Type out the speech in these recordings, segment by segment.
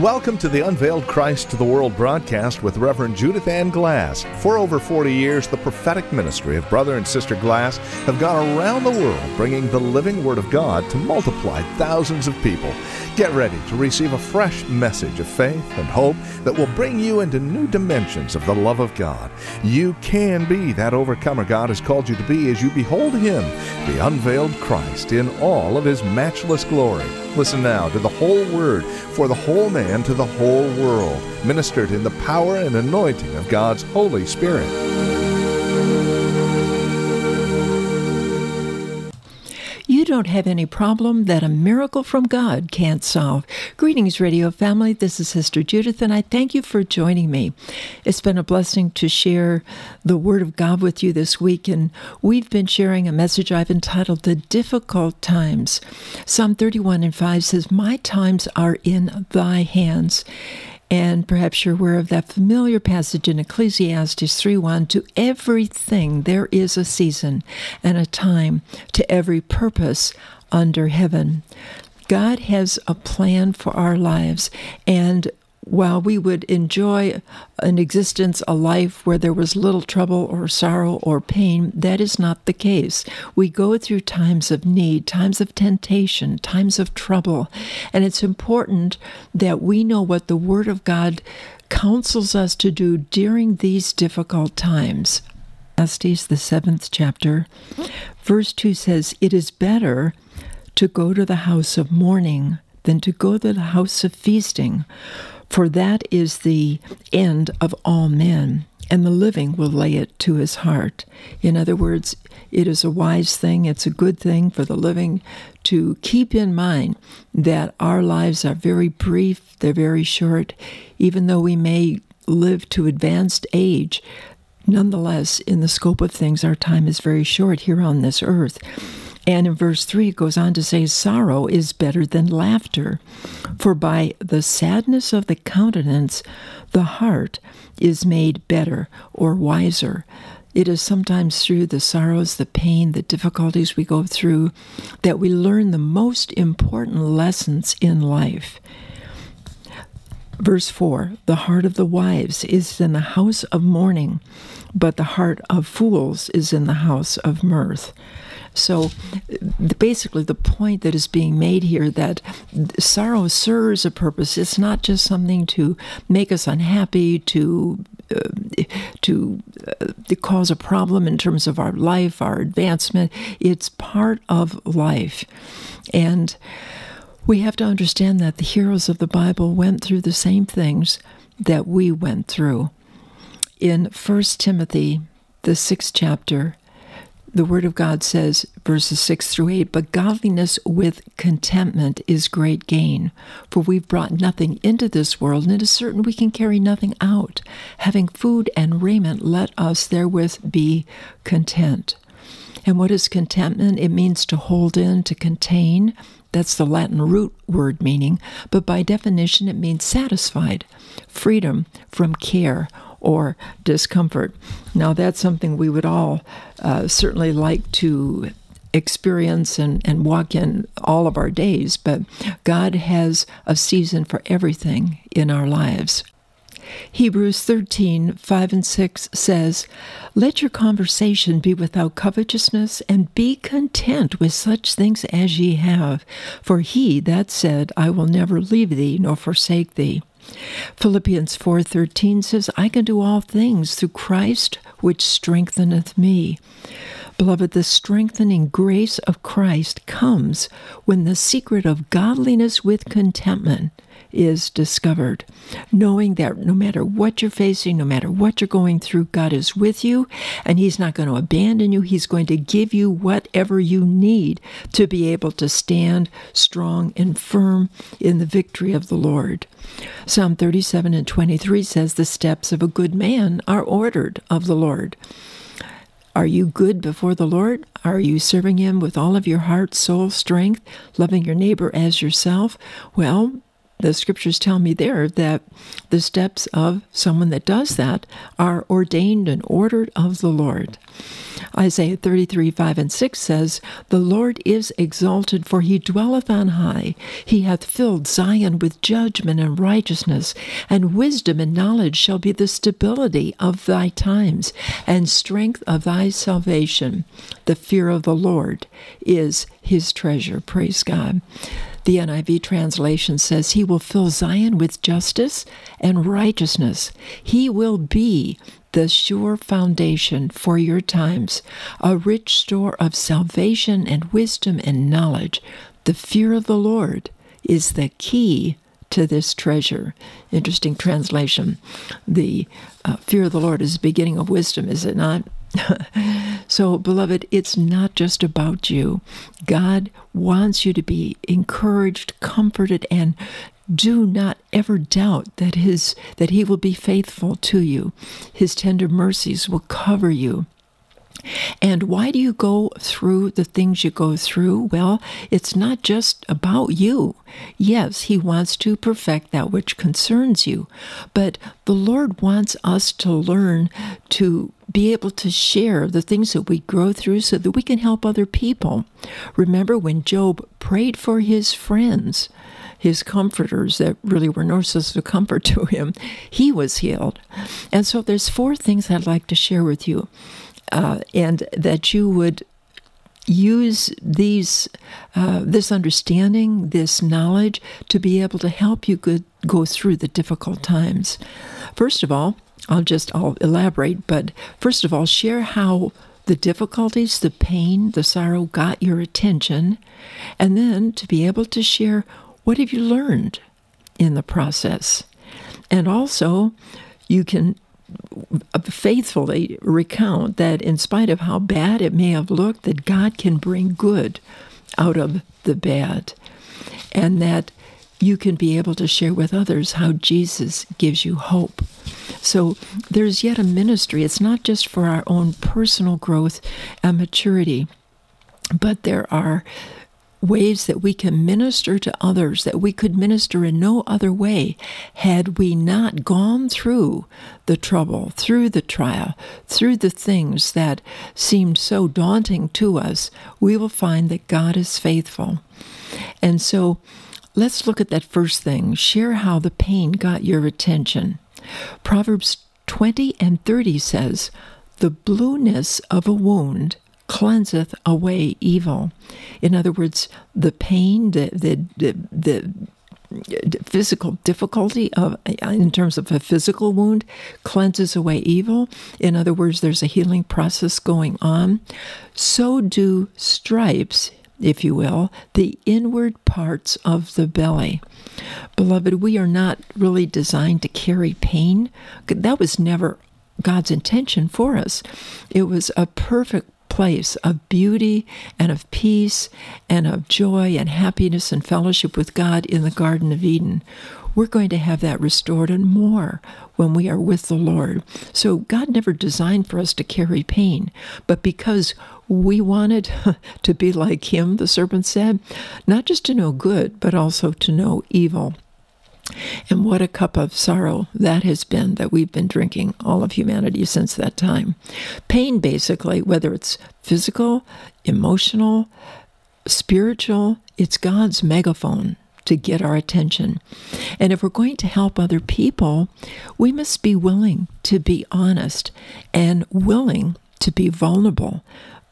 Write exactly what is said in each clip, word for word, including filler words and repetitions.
Welcome to the Unveiled Christ to the World broadcast with Reverend Judith Ann Glass. For over forty years, the prophetic ministry of Brother and Sister Glass have gone around the world bringing the living Word of God to multiply thousands of people. Get ready to receive a fresh message of faith and hope that will bring you into new dimensions of the love of God. You can be that overcomer God has called you to be as you behold Him, the unveiled Christ, in all of His matchless glory. Listen now to the whole Word for the whole man to the whole world, ministered in the power and anointing of God's Holy Spirit. You don't have any problem that a miracle from God can't solve. Greetings, radio family. This is Sister Judith, and I thank you for joining me. It's been a blessing to share the Word of God with you this week, and we've been sharing a message I've entitled The Difficult Times. Psalm thirty-one and five says, "My times are in thy hands." And perhaps you're aware of that familiar passage in Ecclesiastes three one, "To everything there is a season and a time, to every purpose under heaven." God has a plan for our lives, and while we would enjoy an existence, a life where there was little trouble or sorrow or pain, that is not the case. We go through times of need, times of temptation, times of trouble, and it's important that we know what the Word of God counsels us to do during these difficult times. Ecclesiastes, the seventh chapter, verse two says, "It is better to go to the house of mourning than to go to the house of feasting. For that is the end of all men, and the living will lay it to his heart." In other words, it is a wise thing, it's a good thing for the living to keep in mind that our lives are very brief, they're very short. Even though we may live to advanced age, nonetheless, in the scope of things, our time is very short here on this earth. And in verse three, it goes on to say, "Sorrow is better than laughter, for by the sadness of the countenance, the heart is made better," or wiser. It is sometimes through the sorrows, the pain, the difficulties we go through that we learn the most important lessons in life. Verse four, "The heart of the wise is in the house of mourning, but the heart of fools is in the house of mirth." So basically the point that is being made here, that sorrow serves a purpose. It's not just something to make us unhappy, to uh, to uh, to cause a problem in terms of our life, our advancement. It's part of life. And we have to understand that the heroes of the Bible went through the same things that we went through. In First Timothy, the sixth chapter, the Word of God says, verses six through eight, "But godliness with contentment is great gain. For we've brought nothing into this world, and it is certain we can carry nothing out. Having food and raiment, let us therewith be content." And what is contentment? It means to hold in, to contain. That's the Latin root word meaning. But by definition, it means satisfied, freedom from care or discomfort. Now, that's something we would all uh, certainly like to experience and, and walk in all of our days, but God has a season for everything in our lives. Hebrews thirteen, five and six says, "Let your conversation be without covetousness, and be content with such things as ye have. For he that said, I will never leave thee nor forsake thee." Philippians four thirteen says, "I can do all things through Christ which strengtheneth me." Beloved, the strengthening grace of Christ comes when the secret of godliness with contentment is discovered, knowing that no matter what you're facing, no matter what you're going through, God is with you, and He's not going to abandon you. He's going to give you whatever you need to be able to stand strong and firm in the victory of the Lord. Psalm thirty-seven and twenty-three says, "The steps of a good man are ordered of the Lord." Are you good before the Lord? Are you serving Him with all of your heart, soul, strength, loving your neighbor as yourself? Well, the scriptures tell me there that the steps of someone that does that are ordained and ordered of the Lord. Isaiah thirty-three, five and six says, "The Lord is exalted, for he dwelleth on high. He hath filled Zion with judgment and righteousness, and wisdom and knowledge shall be the stability of thy times, and strength of thy salvation. The fear of the Lord is his treasure." Praise God. The N I V translation says, "He will fill Zion with justice and righteousness. He will be the sure foundation for your times, a rich store of salvation and wisdom and knowledge. The fear of the Lord is the key to this treasure." Interesting translation. The uh, fear of the Lord is the beginning of wisdom, is it not? So, beloved, it's not just about you. God wants you to be encouraged, comforted, and do not ever doubt that his that he will be faithful to you. His tender mercies will cover you. And why do you go through the things you go through? Well, it's not just about you. Yes, he wants to perfect that which concerns you. But the Lord wants us to learn to be able to share the things that we go through so that we can help other people. Remember when Job prayed for his friends, his comforters that really were no source of comfort to him, he was healed. And so there's four things I'd like to share with you. Uh, and that you would use these, uh, this understanding, this knowledge, to be able to help you go, go through the difficult times. First of all, I'll just, I'll elaborate, but first of all, share how the difficulties, the pain, the sorrow got your attention, and then to be able to share what have you learned in the process. And also, you can faithfully recount that in spite of how bad it may have looked, that God can bring good out of the bad, and that you can be able to share with others how Jesus gives you hope. So there's yet a ministry. It's not just for our own personal growth and maturity, but there are ways that we can minister to others that we could minister in no other way had we not gone through the trouble, through the trial, through the things that seemed so daunting to us. We will find that God is faithful. And so let's look at that first thing. Share how the pain got your attention. Proverbs twenty and thirty says, "The blueness of a wound cleanseth away evil." In other words, the pain, the the the, the physical difficulty of, in terms of a physical wound, cleanses away evil. In other words, there's a healing process going on. So do stripes, if you will, the inward parts of the belly. Beloved, we are not really designed to carry pain. That was never God's intention for us. It was a perfect place of beauty and of peace and of joy and happiness and fellowship with God in the Garden of Eden. We're going to have that restored and more when we are with the Lord. So God never designed for us to carry pain, but because we wanted to be like him, the serpent said, not just to know good, but also to know evil. And what a cup of sorrow that has been that we've been drinking, all of humanity, since that time. Pain, basically, whether it's physical, emotional, spiritual, it's God's megaphone to get our attention. And if we're going to help other people, we must be willing to be honest and willing to be vulnerable,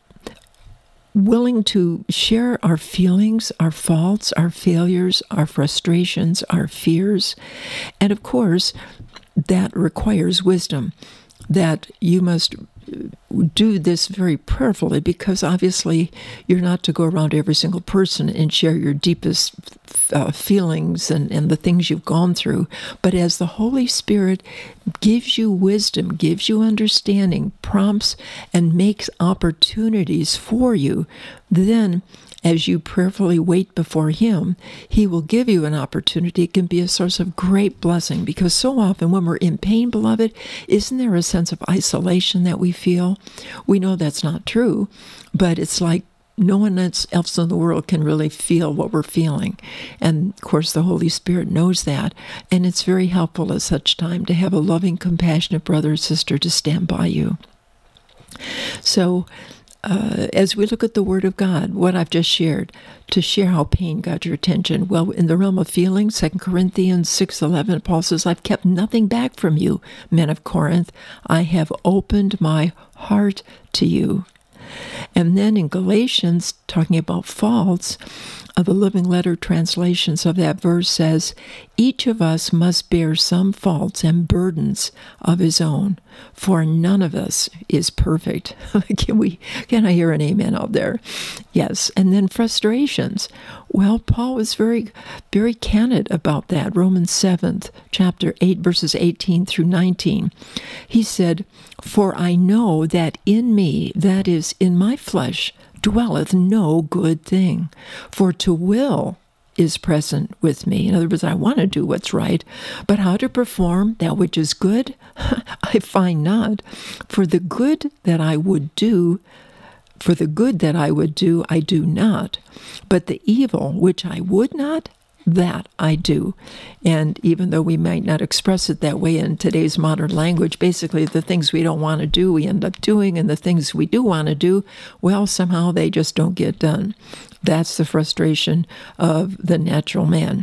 willing to share our feelings, our faults, our failures, our frustrations, our fears. And of course, that requires wisdom, that you must do this very prayerfully, because obviously you're not to go around to every single person and share your deepest uh, feelings and, and the things you've gone through. But as the Holy Spirit gives you wisdom, gives you understanding, prompts and makes opportunities for you, then as you prayerfully wait before him, he will give you an opportunity. It can be a source of great blessing, because so often when we're in pain, beloved, isn't there a sense of isolation that we feel? We know that's not true, but it's like no one else in the world can really feel what we're feeling. And, of course, the Holy Spirit knows that. And it's very helpful at such time to have a loving, compassionate brother or sister to stand by you. So, Uh, as we look at the Word of God, what I've just shared, to share how pain got your attention. Well, in the realm of feeling, Second Corinthians six eleven, Paul says, I've kept nothing back from you, men of Corinth. I have opened my heart to you. And then in Galatians, talking about faults, uh, the Living Letter translations of that verse says, each of us must bear some faults and burdens of his own, for none of us is perfect. Can we? Can I hear an amen out there? Yes. And then frustrations. Well, Paul was very, very candid about that. Romans seven, chapter eight, verses eighteen through nineteen. He said, for I know that in me, that is, in my flesh, dwelleth no good thing. For to will is present with me. In other words, I want to do what's right, but how to perform that which is good, I find not. For the good that I would do, for the good that I would do, I do not. But the evil which I would not, that I do. And even though we might not express it that way in today's modern language, basically the things we don't want to do, we end up doing, and the things we do want to do, well, somehow they just don't get done. That's the frustration of the natural man.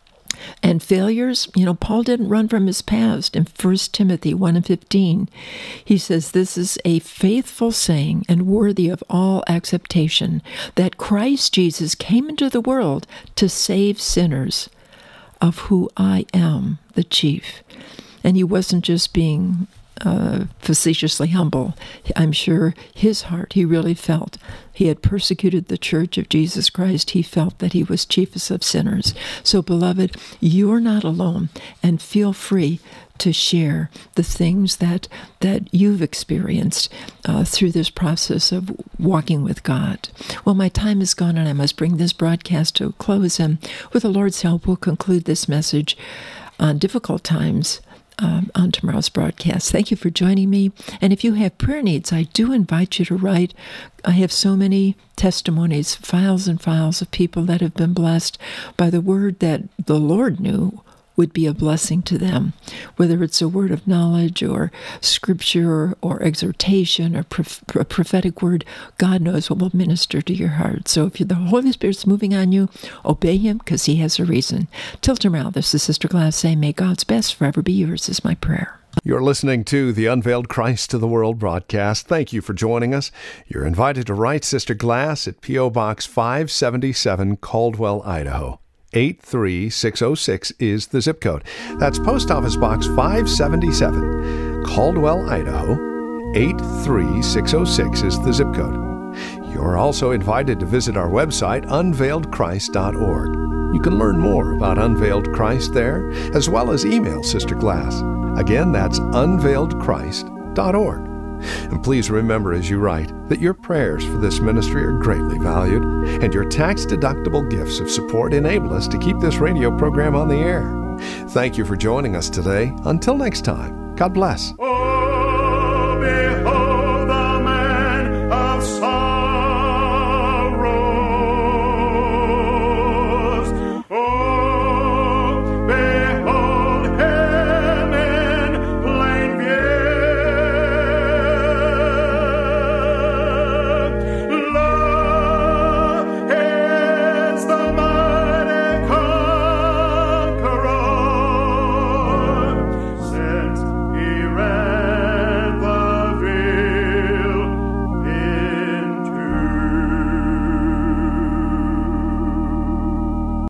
And failures, you know, Paul didn't run from his past. In First Timothy one and fifteen, he says, this is a faithful saying and worthy of all acceptation, that Christ Jesus came into the world to save sinners, of who I am the chief. And he wasn't just being uh, facetiously humble. I'm sure his heart, he really felt. He had persecuted the church of Jesus Christ. He felt that he was chiefest of sinners. So, beloved, you're not alone, and feel free to share the things that that you've experienced uh, through this process of walking with God. Well, my time is gone, and I must bring this broadcast to a close. And with the Lord's help, we'll conclude this message on difficult times Um, on tomorrow's broadcast. Thank you for joining me. And if you have prayer needs, I do invite you to write. I have so many testimonies, files and files of people that have been blessed by the word that the Lord knew would be a blessing to them, whether it's a word of knowledge or scripture or, or exhortation or prof- a prophetic word. God knows what will minister to your heart. So if you're, the Holy Spirit's moving on you, obey him, because he has a reason. Till tomorrow, this is Sister Glass saying, may God's best forever be yours, is my prayer. You're listening to the Unveiled Christ to the World broadcast. Thank you for joining us. You're invited to write Sister Glass at P O. Box five seventy-seven, Caldwell, Idaho. eight three six oh six is the zip code. That's Post Office Box five seventy-seven, Caldwell, Idaho. eight three six oh six is the zip code. You're also invited to visit our website, unveiled christ dot org. You can learn more about Unveiled Christ there, as well as email Sister Glass. Again, that's unveiled christ dot org. And please remember as you write that your prayers for this ministry are greatly valued, and your tax-deductible gifts of support enable us to keep this radio program on the air. Thank you for joining us today. Until next time, God bless.